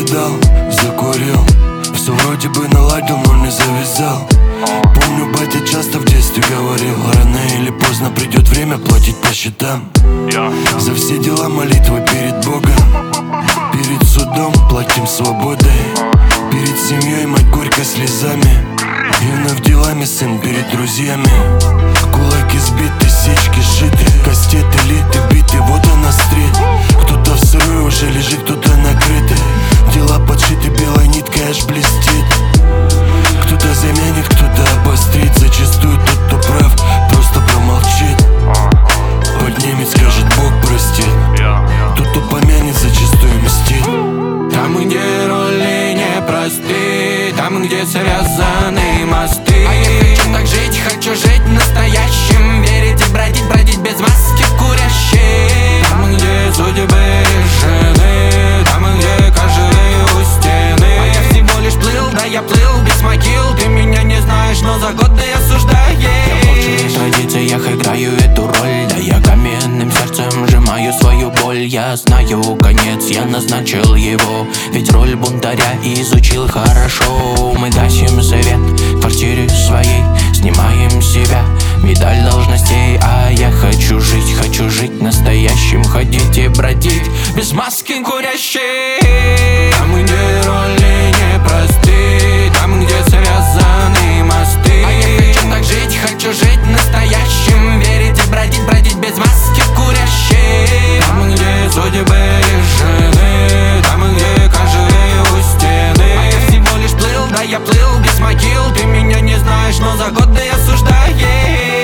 дал, закурил. Все вроде бы наладил, но не завязал. Помню, батя часто в детстве говорил: рано или поздно придет время платить по счетам. За все дела молитвы перед Богом, перед судом платим свободой, перед семьей мать горько слезами, и вновь делами сын перед друзьями. Кулаки сбиты, сечки сшиты, кастеты литы, биты, вот она стрит. Кто-то в сырой уже лежит, кто-то накрытый. Дела подшиты белой ниткой, аж блестит. Кто-то заменит, кто-то обострит. Зачастую тот, кто прав, просто промолчит. Поднимет, скажет Бог простит. Тот, кто помянет, зачастую мстит. Там, где роли непросты, там, где связаны мосты. А я хочу так жить, хочу жить настоящим, верить и бродить, бродить без маски курящей. Там, где судьбы решены, там, где каждый у стены. А я всего лишь плыл, да я плыл без могил. Ты меня не знаешь, но за годы осуждаешь. Я в лучших традициях играю эту роль. Да я каменным сердцем сжимаю свою боль. Я знаю конец, я назначил его, ведь роль бунтаря изучил хорошо. Мы гасим свет в квартире своей, снимаем с себя медаль должностей. А я хочу жить настоящим, ходить и бродить без маски курящей. Там, где роли непросты, там, где связаны мосты. А я хочу так жить, хочу жить настоящим, верить и бродить, бродить без маски курящей. Там, где судьбы решены, там, где каждый у стены. А я всего лишь плыл, да я плыл без могил. Ты меня не знаешь, но за годы осуждаешь.